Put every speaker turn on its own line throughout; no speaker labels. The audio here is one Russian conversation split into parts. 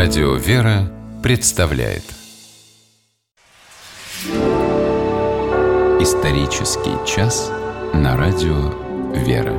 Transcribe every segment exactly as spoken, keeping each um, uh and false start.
Радио «Вера» представляет Исторический час на Радио «Вера».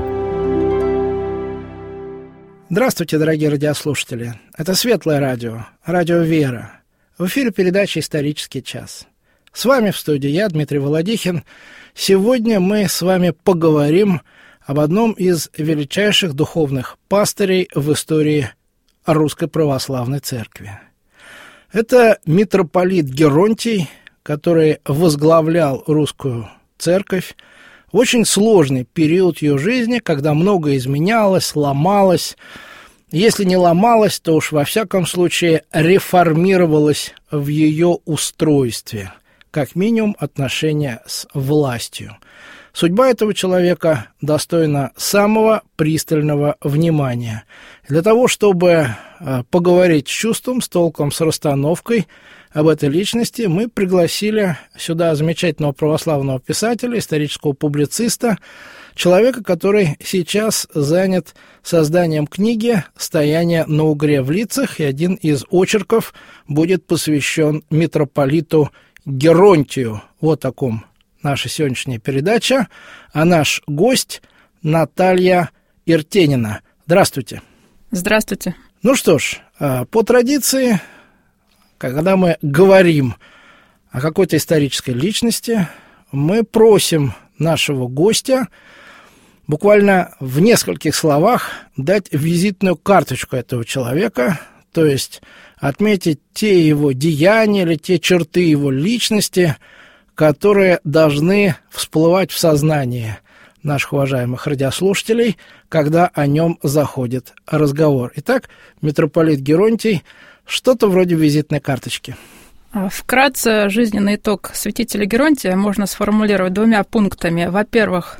Здравствуйте, дорогие радиослушатели. Это Светлое радио, Радио «Вера». В эфире передача «Исторический час». С вами в студии я, Дмитрий Володихин. Сегодня мы с вами поговорим об одном из величайших духовных пастырей в истории Русской Православной Церкви. Это митрополит Геронтий, который возглавлял Русскую Церковь в очень сложный период ее жизни, когда многое изменялось, ломалось. Если не ломалось, то уж во всяком случае реформировалось в ее устройстве, как минимум отношения с властью. Судьба этого человека достойна самого пристального внимания. Для того, чтобы поговорить с чувством, с толком, с расстановкой об этой личности, мы пригласили сюда замечательного православного писателя, исторического публициста, человека, который сейчас занят созданием книги «Стояние на Угре в лицах», и один из очерков будет посвящен митрополиту Геронтию. Вот о ком наша сегодняшняя передача, а наш гость Наталья Иртенина. Здравствуйте.
Здравствуйте.
Ну что ж, по традиции, когда мы говорим о какой-то исторической личности, мы просим нашего гостя буквально в нескольких словах дать визитную карточку этого человека, то есть отметить те его деяния или те черты его личности, которые должны всплывать в сознании наших уважаемых радиослушателей, когда о нем заходит разговор. Итак, митрополит Геронтий, что-то вроде визитной карточки.
Вкратце, жизненный итог святителя Геронтия можно сформулировать двумя пунктами. Во-первых,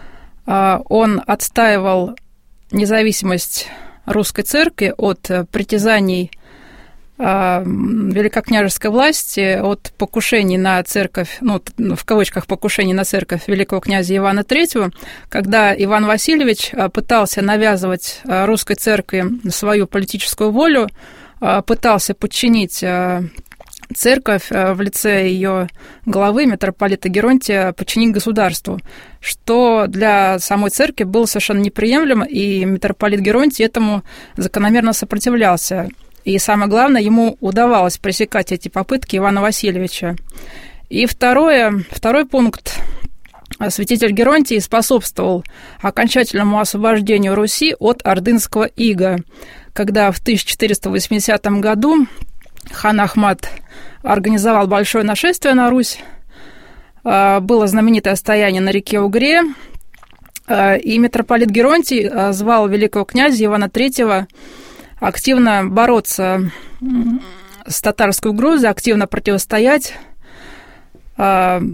он отстаивал независимость Русской Церкви от притязаний великокняжеской власти, от покушений на церковь, ну, в кавычках, покушений на церковь великого князя Ивана Третьего, когда Иван Васильевич пытался навязывать Русской Церкви свою политическую волю, пытался подчинить церковь в лице ее главы, митрополита Геронтия, подчинить государству, что для самой церкви было совершенно неприемлемо, и митрополит Геронтий этому закономерно сопротивлялся. И самое главное, ему удавалось пресекать эти попытки Ивана Васильевича. И второе, второй пункт. Святитель Геронтий способствовал окончательному освобождению Руси от ордынского ига, когда в тысяча четыреста восьмидесятом году хан Ахмат организовал большое нашествие на Русь. Было знаменитое стояние на реке Угре, и митрополит Геронтий звал великого князя Ивана Третьего активно бороться с татарской угрозой, активно противостоять этой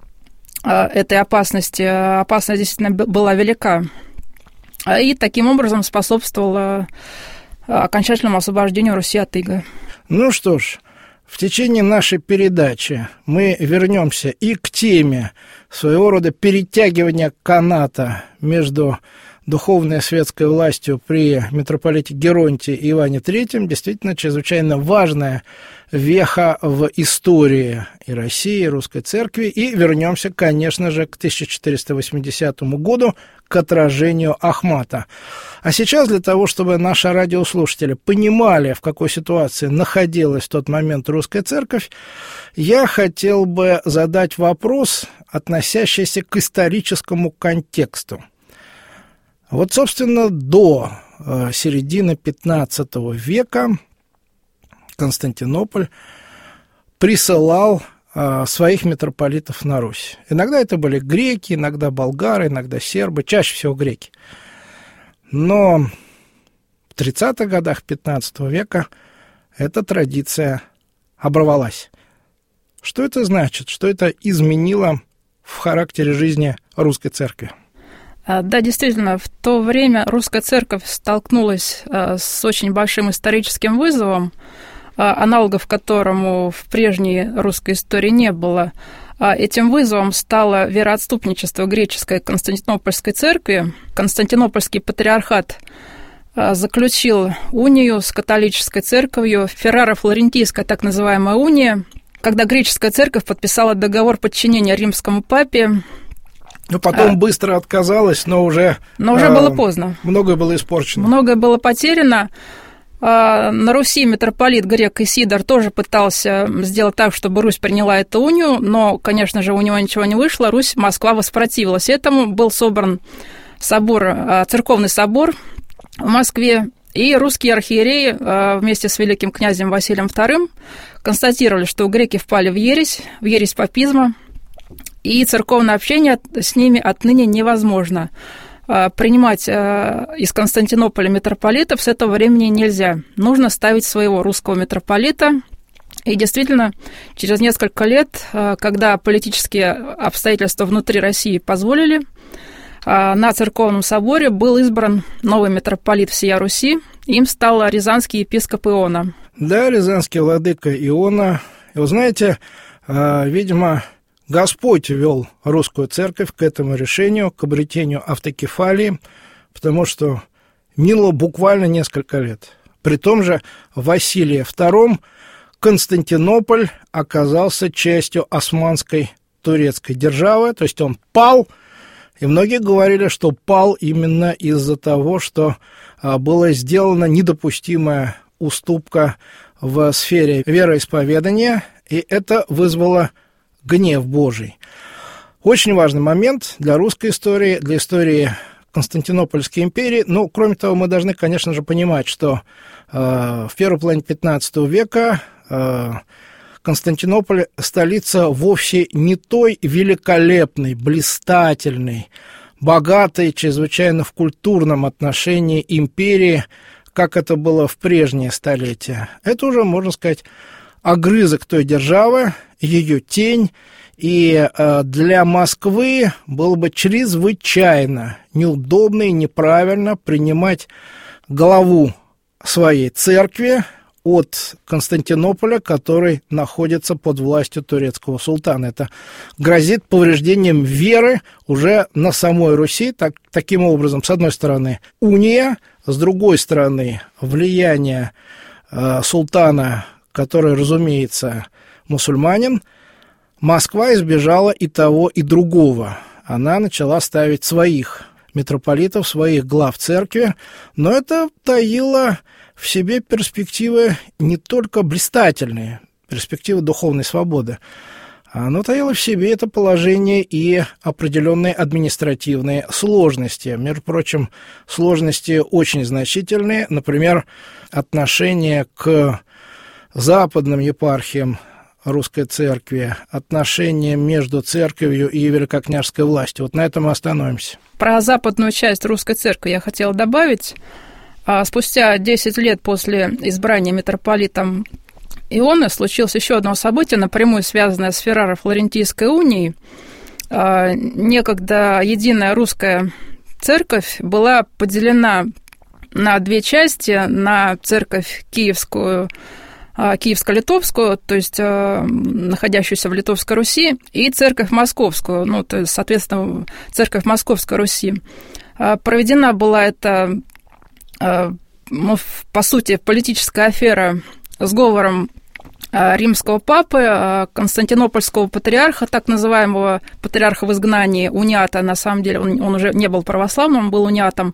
опасности. Опасность действительно была велика. И таким образом способствовала окончательному освобождению Руси от ига.
Ну что ж, в течение нашей передачи мы вернемся и к теме своего рода перетягивания каната между духовной и светской властью при митрополите Геронтии и Иване Третьем, действительно чрезвычайно важная веха в истории и России, и Русской Церкви. И вернемся, конечно же, к тысяча четыреста восьмидесятому году, к отражению Ахмата. А сейчас для того, чтобы наши радиослушатели понимали, в какой ситуации находилась в тот момент Русская Церковь, я хотел бы задать вопрос, относящийся к историческому контексту. Вот, собственно, до э, середины пятнадцатого века Константинополь присылал э, своих митрополитов на Русь. Иногда это были греки, иногда болгары, иногда сербы, чаще всего греки. Но в тридцатых годах пятнадцатого века эта традиция оборвалась. Что это значит? Что это изменило в характере жизни Русской Церкви?
Да, действительно, в то время Русская Церковь столкнулась с очень большим историческим вызовом, аналогов которому в прежней русской истории не было. Этим вызовом стало вероотступничество греческой Константинопольской церкви. Константинопольский патриархат заключил унию с католической церковью, Ферраро-Флорентийская так называемая уния, когда греческая церковь подписала договор подчинения римскому папе.
Ну, потом а, быстро отказалась, но уже...
Но уже а, было поздно.
Многое было испорчено.
Многое было потеряно. А, на Руси митрополит грек Исидор тоже пытался сделать так, чтобы Русь приняла эту унию, но, конечно же, у него ничего не вышло. Русь, Москва воспротивилась этому. Был собран собор, церковный собор в Москве, и русские архиереи вместе с великим князем Василием вторым констатировали, что греки впали в ересь, в ересь папизма, и церковное общение с ними отныне невозможно. Принимать из Константинополя митрополитов с этого времени нельзя. Нужно ставить своего русского митрополита. И действительно, через несколько лет, когда политические обстоятельства внутри России позволили, на церковном соборе был избран новый митрополит всея Руси. Им стал рязанский епископ Иона.
Да, рязанский владыка Иона. И вы знаете, видимо, Господь вел русскую церковь к этому решению, к обретению автокефалии, потому что минуло буквально несколько лет. При том же Василии втором Константинополь оказался частью османской турецкой державы, то есть он пал. И многие говорили, что пал именно из-за того, что была сделана недопустимая уступка в сфере вероисповедания, и это вызвало гнев Божий. Очень важный момент для русской истории, для истории Константинопольской империи. Ну, кроме того, мы должны, конечно же, понимать, что э, в первой половине пятнадцатого века э, Константинополь – столица вовсе не той великолепной, блистательной, богатой, чрезвычайно в культурном отношении империи, как это было в прежние столетия. Это уже, можно сказать, огрызок той державы, ее тень, и э, для Москвы было бы чрезвычайно неудобно и неправильно принимать главу своей церкви от Константинополя, который находится под властью турецкого султана. Это грозит повреждением веры уже на самой Руси. Так, таким образом, с одной стороны, уния, с другой стороны, влияние э, султана, который, разумеется, мусульманин. Москва избежала и того, и другого. Она начала ставить своих митрополитов, своих глав церкви, но это таило в себе перспективы не только блистательные, перспективы духовной свободы, оно таило в себе это положение и определенные административные сложности. Между прочим, сложности очень значительные, например, отношение к западным епархиям русской церкви, отношения между церковью и великокняжеской властью. Вот на этом мы остановимся.
Про западную часть русской церкви я хотела добавить. Спустя десять лет после избрания митрополитом Ионы случилось еще одно событие, напрямую связанное с Ферраро-Флорентийской унией. Некогда единая русская церковь была поделена на две части, на церковь киевскую, киевско-литовскую, то есть находящуюся в Литовской Руси, и церковь московскую, ну, то есть, соответственно, церковь Московской Руси. Проведена была эта, ну, по сути, политическая афера с говором римского папы, константинопольского патриарха, так называемого патриарха в изгнании, униата, на самом деле, он, он уже не был православным, он был униатом.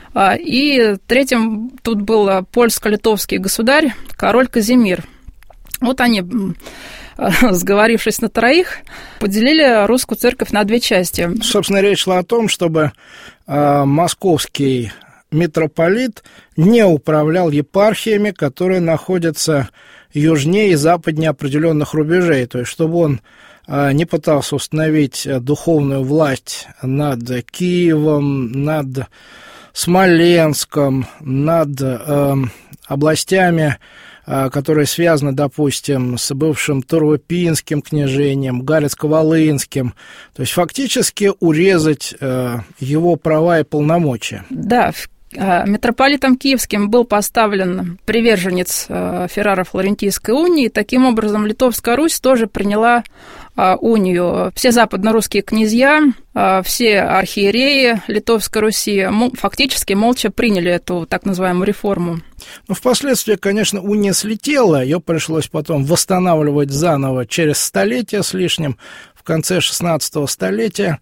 И третьим тут был польско-литовский государь, король Казимир. Вот они, сговорившись на троих, поделили русскую церковь на две части.
Собственно, речь шла о том, чтобы э, московский митрополит не управлял епархиями, которые находятся южнее и западнее определенных рубежей, то есть чтобы он э, не пытался установить духовную власть над Киевом, над Смоленском, над э, областями, э, которые связаны, допустим, с бывшим Туропинским княжением, Галицко-Волынским. То есть фактически урезать э, его права и полномочия.
Да, Митрополитом Киевским был поставлен приверженец Ферраро-Флорентийской унии. Таким образом, Литовская Русь тоже приняла унию. Все западно-русские князья, все архиереи Литовской Руси фактически молча приняли эту так называемую реформу.
Ну, впоследствии, конечно, уния слетела, ее пришлось потом восстанавливать заново через столетие с лишним, в конце шестнадцатого столетия.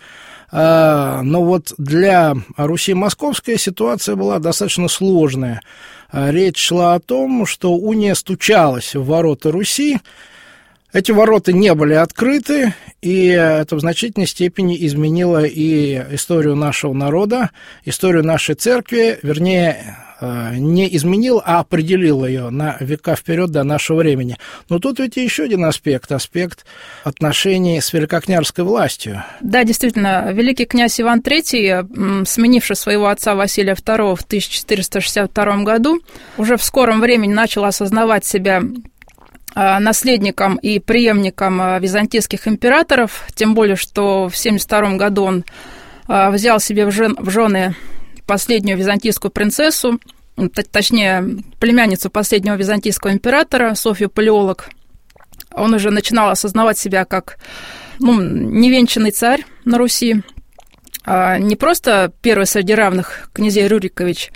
Но вот для Руси Московской ситуация была достаточно сложная. Речь шла о том, что уния стучалась в ворота Руси. Эти ворота не были открыты, и это в значительной степени изменило и историю нашего народа, историю нашей церкви, вернее, не изменил, а определил ее на века вперед до нашего времени. Но тут ведь еще один аспект, аспект отношений с великокняжеской властью.
Да, действительно, великий князь Иван Третий, сменивший своего отца Василия Второго в тысяча четыреста шестьдесят втором году, уже в скором времени начал осознавать себя наследником и преемником византийских императоров, тем более, что в семьдесят втором году он взял себе в жены последнюю византийскую принцессу, точнее, племянницу последнего византийского императора, Софью Палеолог. Он уже начинал осознавать себя как ну, невенчанный царь на Руси, а не просто первый среди равных князей Рюрикович,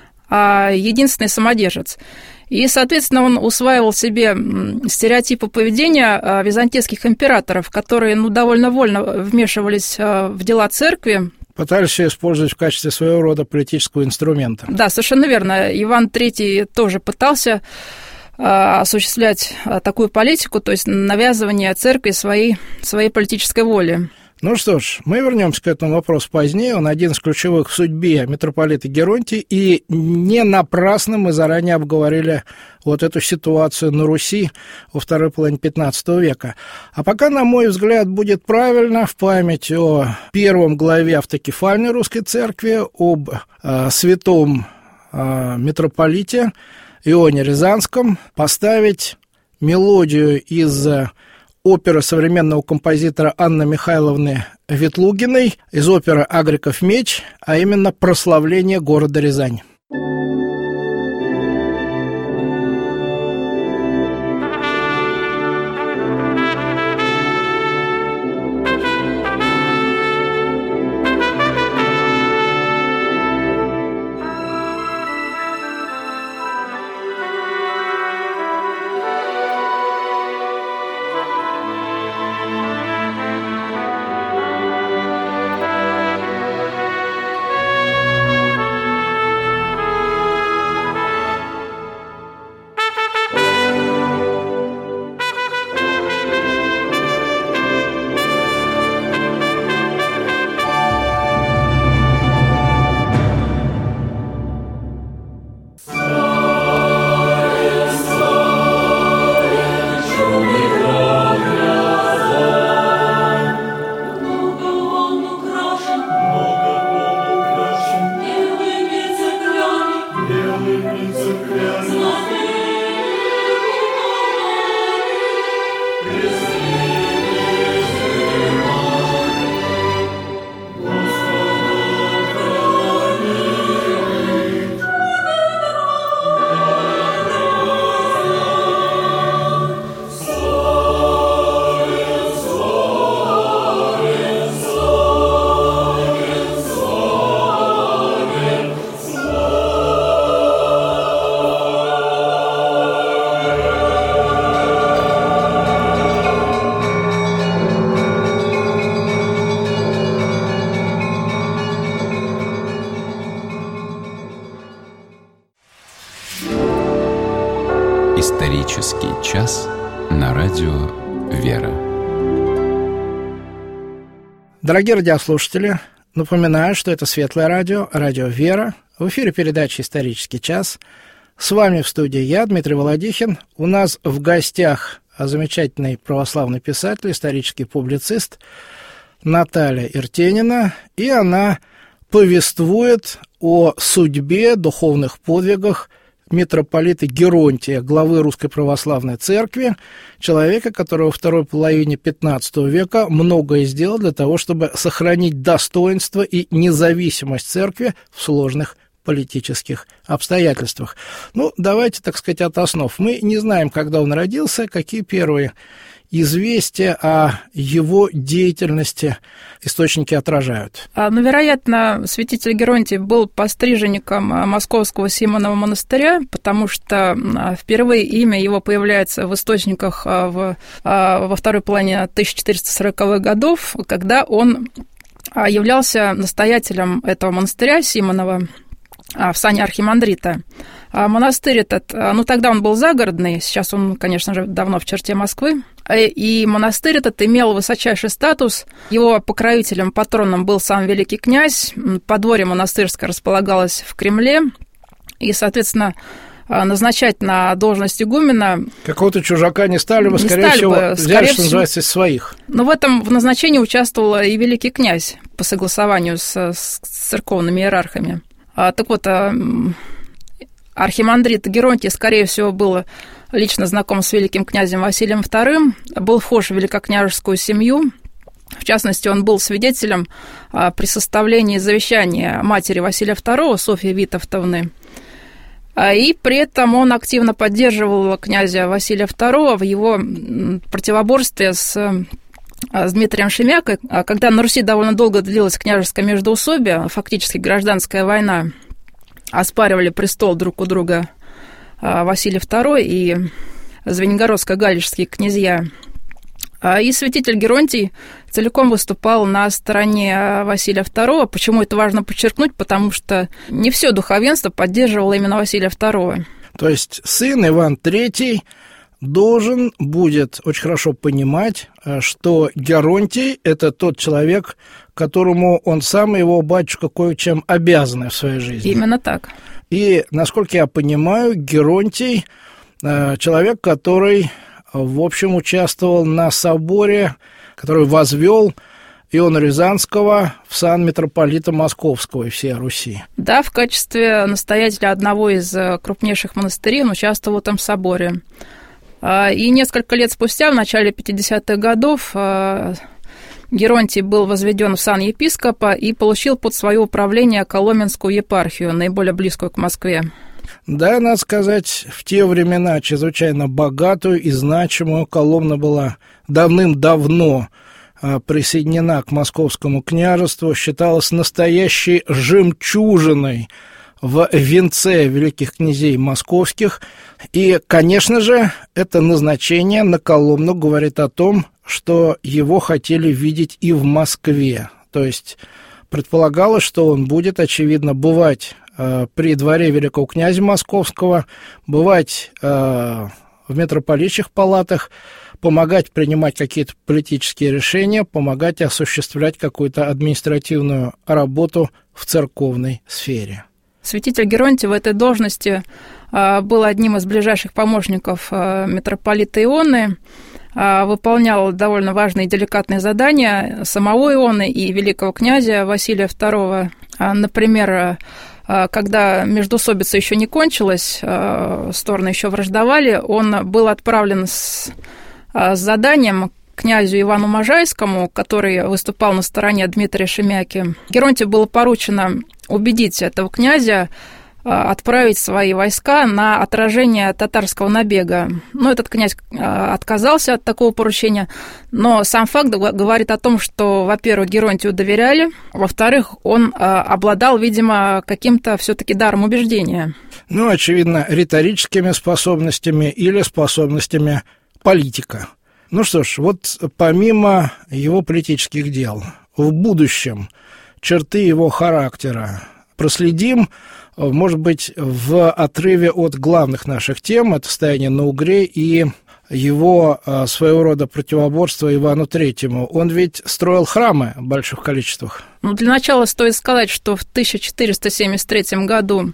а единственный самодержец. И, соответственно, он усваивал себе стереотипы поведения византийских императоров, которые ну, довольно вольно вмешивались в дела церкви.
Пытались ее использовать в качестве своего рода политического инструмента.
Да, совершенно верно. Иван Третий тоже пытался осуществлять такую политику, то есть навязывание церкви своей, своей политической воли.
Ну что ж, мы вернемся к этому вопросу позднее. Он один из ключевых в судьбе митрополита Геронтия, и не напрасно мы заранее обговорили вот эту ситуацию на Руси во второй половине пятнадцатого века. А пока, на мой взгляд, будет правильно в память о первом главе автокефальной русской церкви, об э, святом э, митрополите Ионе Рязанском поставить мелодию из оперы современного композитора Анны Михайловны Ветлугиной, из оперы «Агриков меч», а именно «Прославление города Рязань».
Исторический час на радио «Вера».
Дорогие радиослушатели, напоминаю, что это Светлое радио, радио «Вера». В эфире передача «Исторический час». С вами в студии я, Дмитрий Володихин. У нас в гостях замечательный православный писатель, исторический публицист Наталья Иртенина, и она повествует о судьбе, духовных подвигах митрополита Геронтия, главы Русской Православной Церкви, человека, который во второй половине пятнадцатого века многое сделал для того, чтобы сохранить достоинство и независимость церкви в сложных политических обстоятельствах. Ну, давайте, так сказать, от основ. Мы не знаем, когда он родился, какие первые известия о его деятельности источники отражают.
Ну, вероятно, святитель Геронтий был постриженником Московского Симонова монастыря, потому что впервые имя его появляется в источниках в, во второй половине тысяча четыреста сороковых годов, когда он являлся настоятелем этого монастыря Симонова в сане архимандрита. А монастырь этот, ну, тогда он был загородный, сейчас он, конечно же, давно в черте Москвы, и монастырь этот имел высочайший статус. Его покровителем, патроном был сам великий князь, подворье монастырское располагалось в Кремле, и, соответственно, назначать на должность игумена... Какого-то чужака не стали бы,
не скорее стали всего, бы, взяли, скорее что всего, называется, из своих.
Но в этом в назначении участвовал и великий князь по согласованию с, с церковными иерархами. А, так вот, архимандрит Геронтий, скорее всего, был лично знаком с великим князем Василием вторым, был вхож в великокняжескую семью. В частности, он был свидетелем при составлении завещания матери Василия второго, Софьи Витовтовны. И при этом он активно поддерживал князя Василия второго в его противоборстве с, с Дмитрием Шемякой. Когда на Руси довольно долго длилось княжеское междоусобие, фактически гражданская война, оспаривали престол друг у друга Василий второй и звенигородско-галичские князья. И святитель Геронтий целиком выступал на стороне Василия второго. Почему это важно подчеркнуть? Потому что не все духовенство поддерживало именно Василия второго.
То есть сын Иван третий должен будет очень хорошо понимать, что Геронтий – это тот человек, которому он сам и его батюшка кое-чем обязаны в своей жизни.
Именно так.
И, насколько я понимаю, Геронтий – человек, который, в общем, участвовал на соборе, который возвел Иоанна Рязанского в сан митрополита Московского и всей Руси.
Да, в качестве настоятеля одного из крупнейших монастырей он участвовал в этом соборе. И несколько лет спустя, в начале пятидесятых годов, Геронтий был возведен в сан епископа и получил под свое управление Коломенскую епархию, наиболее близкую к Москве.
Да, надо сказать, в те времена чрезвычайно богатую и значимую Коломна была давным-давно присоединена к Московскому княжеству, считалась настоящей жемчужиной в венце великих князей московских. И, конечно же, это назначение на Коломну говорит о том, что его хотели видеть и в Москве. То есть предполагалось, что он будет, очевидно, бывать э, при дворе великого князя Московского, бывать э, в митрополитчих палатах, помогать принимать какие-то политические решения, помогать осуществлять какую-то административную работу в церковной сфере.
Святитель Геронтий в этой должности был одним из ближайших помощников митрополита Ионы, выполнял довольно важные и деликатные задания самого Ионы и великого князя Василия второго. Например, когда междоусобица еще не кончилась, стороны еще враждовали, он был отправлен с, с заданием к князю Ивану Можайскому, который выступал на стороне Дмитрия Шемяки. Геронтию было поручено убедить этого князя отправить свои войска на отражение татарского набега. Ну, этот князь отказался от такого поручения, но сам факт говорит о том, что, во-первых, Геронтию доверяли, во-вторых, он обладал, видимо, каким-то все-таки даром убеждения.
Ну, очевидно, риторическими способностями или способностями политика. Ну что ж, вот помимо его политических дел, в будущем черты его характера проследим, может быть, в отрыве от главных наших тем, это стояние на Угре и его своего рода противоборство Ивану Третьему. Он ведь строил храмы в больших количествах.
Ну, для начала стоит сказать, что в тысяча четыреста семьдесят третьем году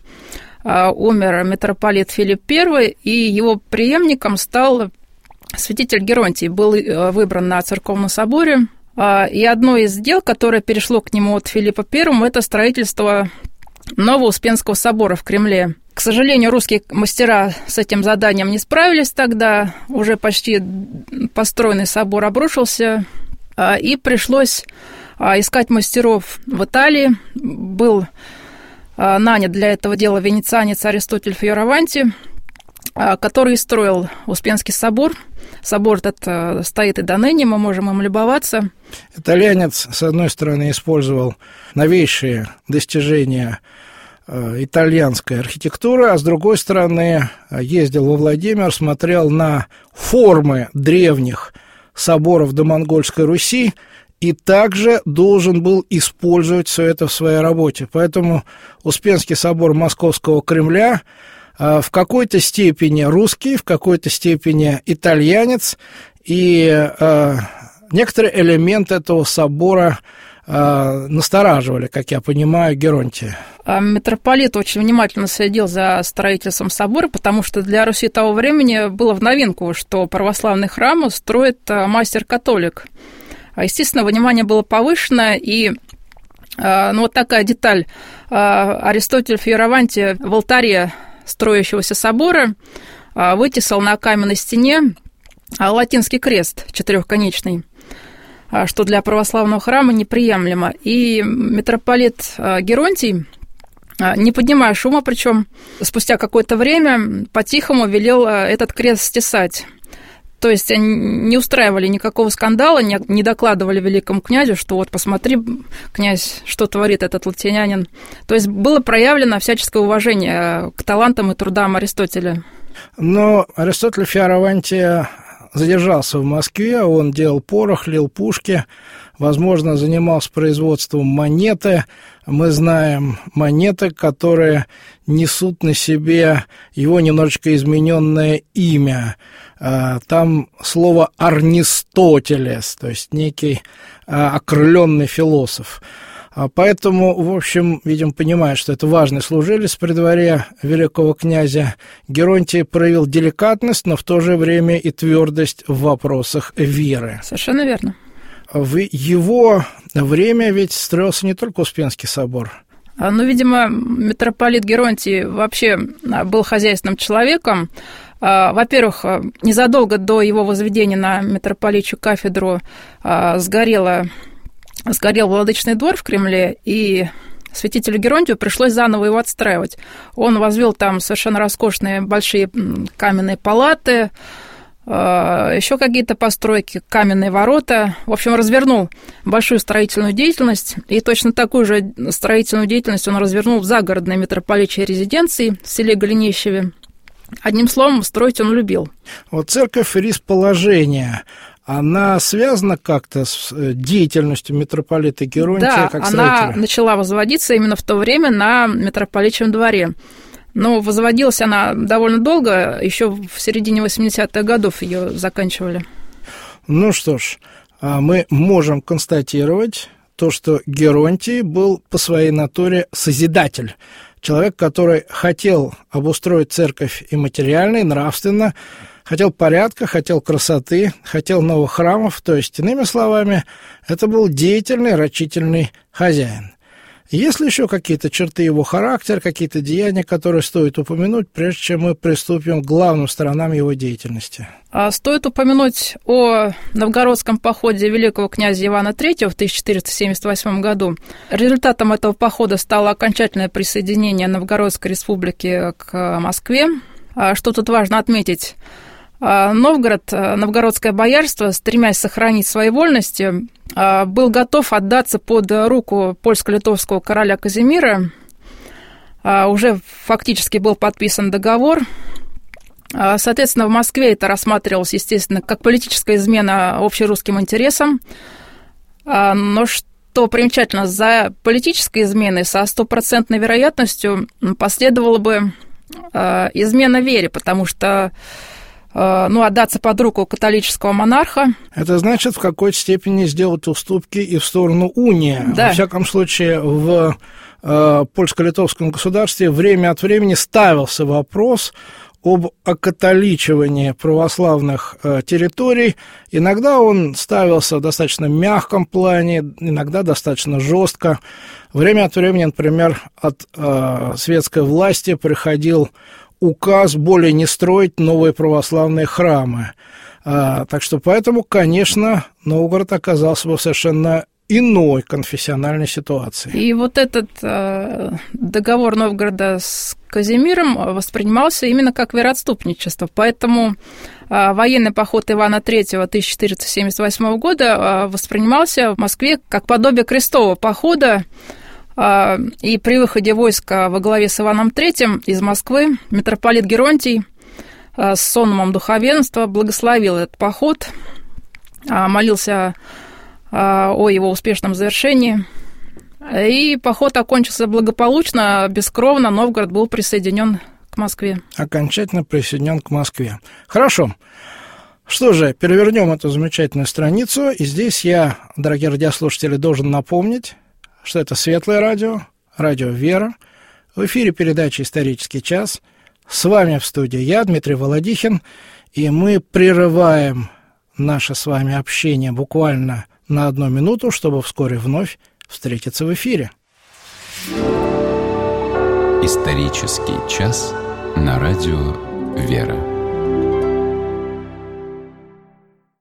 умер митрополит Филипп Первый, и его преемником стал святитель Геронтий, был выбран на церковном соборе. И одно из дел, которое перешло к нему от Филиппа Первого, это строительство Нового Успенского собора в Кремле. К сожалению, русские мастера с этим заданием не справились тогда. Уже почти построенный собор обрушился, и пришлось искать мастеров в Италии. Был нанят для этого дела венецианец Аристотель Фьораванти, который строил Успенский собор. Собор этот стоит и до ныне, мы можем им любоваться.
Итальянец, с одной стороны, использовал новейшие достижения итальянской архитектуры, а с другой стороны, ездил во Владимир, смотрел на формы древних соборов домонгольской Руси и также должен был использовать все это в своей работе. Поэтому Успенский собор Московского Кремля в какой-то степени русский, в какой-то степени итальянец, и э, некоторые элементы этого собора э, настораживали, как я понимаю, Геронтия.
Митрополит очень внимательно следил за строительством собора, потому что для Руси того времени было в новинку, что православный храм строит мастер-католик. Естественно, внимание было повышено, и ну, вот такая деталь. Аристотель Фьораванти в алтаре строящегося собора вытесал на каменной стене латинский крест четырехконечный, что для православного храма неприемлемо. И митрополит Геронтий, не поднимая шума, причем спустя какое-то время по-тихому велел этот крест стесать. То есть они не устраивали никакого скандала, не докладывали великому князю, что вот посмотри, князь, что творит этот латинянин. То есть было проявлено всяческое уважение к талантам и трудам Аристотеля.
Но Аристотель Фьораванти задержался в Москве, он делал порох, лил пушки, возможно, занимался производством монеты. Мы знаем монеты, которые несут на себе его немножечко измененное имя. Там слово «Арнистотелес», то есть некий окрыленный философ. Поэтому, в общем, видимо, понимая, что это важный служилец при дворе великого князя, Геронтий проявил деликатность, но в то же время и твердость в вопросах веры.
Совершенно верно.
В его время ведь строился не только Успенский собор.
Ну, видимо, митрополит Геронтий вообще был хозяйственным человеком. Во-первых, незадолго до его возведения на митрополичью кафедру сгорело, сгорел Владычный двор в Кремле, и святителю Геронтию пришлось заново его отстраивать. Он возвел там совершенно роскошные большие каменные палаты, еще какие-то постройки, каменные ворота. В общем, развернул большую строительную деятельность, и точно такую же строительную деятельность он развернул в загородной митрополичьей резиденции в селе Голенищеве. Одним словом, строить он любил.
Вот церковь рисположения, она связана как-то с деятельностью митрополита Геронтия,
да,
как строителя?
Она начала возводиться именно в то время на митрополичьем дворе. Но возводилась она довольно долго, еще в середине восьмидесятых годов ее заканчивали.
Ну что ж, мы можем констатировать то, что Геронтий был по своей натуре созидатель. Человек, который хотел обустроить церковь и материально, и нравственно, хотел порядка, хотел красоты, хотел новых храмов, то есть, иными словами, это был деятельный, рачительный хозяин. Есть ли еще какие-то черты его характера, какие-то деяния, которые стоит упомянуть, прежде чем мы приступим к главным сторонам его деятельности?
Стоит упомянуть о новгородском походе великого князя Ивана третьего в тысяча четыреста семьдесят восьмом году. Результатом этого похода стало окончательное присоединение Новгородской республики к Москве. Что тут важно отметить? Новгород, новгородское боярство, стремясь сохранить свои вольности, был готов отдаться под руку польско-литовского короля Казимира. Уже фактически был подписан договор. Соответственно, в Москве это рассматривалось, естественно, как политическая измена общерусским интересам. Но что примечательно, за политической изменой со стопроцентной вероятностью последовала бы измена вере, потому что ну, отдаться под руку католического монарха.
Это значит в какой-то степени сделать уступки и в сторону унии.
Да.
Во всяком случае, в э, польско-литовском государстве время от времени ставился вопрос об окатоличивании православных э, территорий. Иногда он ставился в достаточно мягком плане, иногда достаточно жестко. Время от времени, например, от э, светской власти приходил указ более не строить новые православные храмы. А, так что поэтому, конечно, Новгород оказался бы в совершенно иной конфессиональной ситуации.
И вот этот э, договор Новгорода с Казимиром воспринимался именно как вероотступничество, поэтому э, военный поход Ивана третьего тысяча четыреста семьдесят восьмого года э, воспринимался в Москве как подобие крестового похода, э, и при выходе войска во главе с Иваном третьим из Москвы митрополит Геронтий э, с сонмом духовенства благословил этот поход, э, молился о его успешном завершении. И поход окончился благополучно, бескровно. Новгород был присоединен к Москве.
Окончательно присоединен к Москве. Хорошо. Что же, перевернем эту замечательную страницу. И здесь я, дорогие радиослушатели, должен напомнить, что это Светлое радио, радио «Вера». В эфире передача «Исторический час». С вами в студии я, Дмитрий Володихин. И мы прерываем наше с вами общение буквально на одну минуту, чтобы вскоре вновь встретиться в эфире.
Исторический час на радио «Вера».